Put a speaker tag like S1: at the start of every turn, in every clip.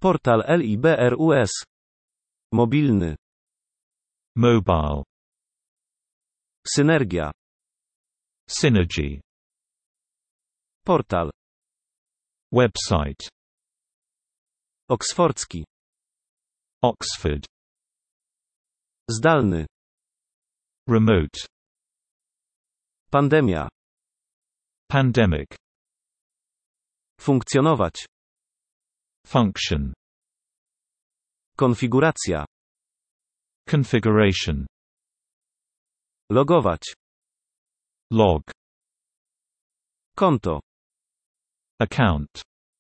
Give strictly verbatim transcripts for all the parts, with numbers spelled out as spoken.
S1: Portal LIBRUS. Mobilny.
S2: Mobile.
S1: Synergia.
S2: Synergy.
S1: Portal.
S2: Website.
S1: Oksfordzki.
S2: Oxford.
S1: Zdalny.
S2: Remote.
S1: Pandemia.
S2: Pandemic.
S1: Funkcjonować.
S2: Function.
S1: Konfiguracja.
S2: Configuration.
S1: Logować.
S2: Log.
S1: Konto.
S2: Account.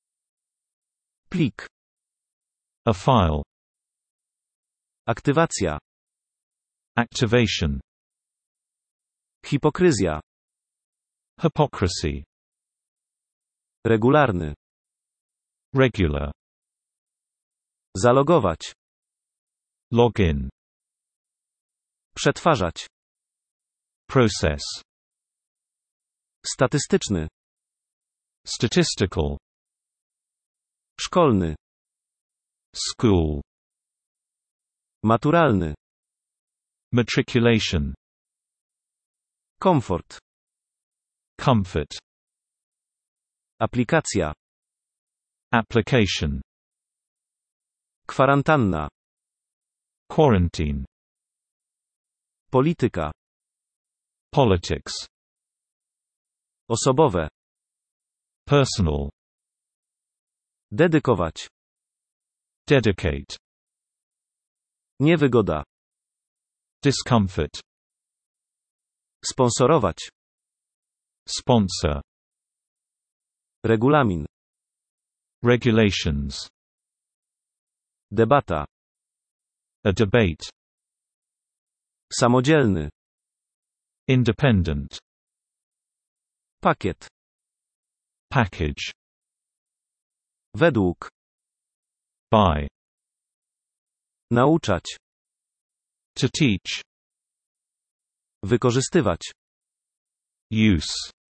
S1: Plik.
S2: A file.
S1: Aktywacja.
S2: Activation.
S1: Hipokryzja.
S2: Hypocrisy.
S1: Regularny.
S2: Regular.
S1: Zalogować.
S2: Login.
S1: Przetwarzać.
S2: Process.
S1: Statystyczny.
S2: Statistical.
S1: Szkolny.
S2: School.
S1: Maturalny.
S2: Matriculation.
S1: Komfort.
S2: Comfort.
S1: Aplikacja.
S2: Application.
S1: Kwarantanna.
S2: Quarantine.
S1: Polityka.
S2: Politics.
S1: Osobowe.
S2: Personal.
S1: Dedykować.
S2: Dedicate.
S1: Niewygoda.
S2: Discomfort.
S1: Sponsorować.
S2: Sponsor.
S1: Regulamin.
S2: Regulations.
S1: Debata.
S2: A debate.
S1: Samodzielny.
S2: Independent.
S1: Pakiet.
S2: Package.
S1: Według.
S2: By.
S1: Nauczać.
S2: To teach.
S1: Wykorzystywać.
S2: Use.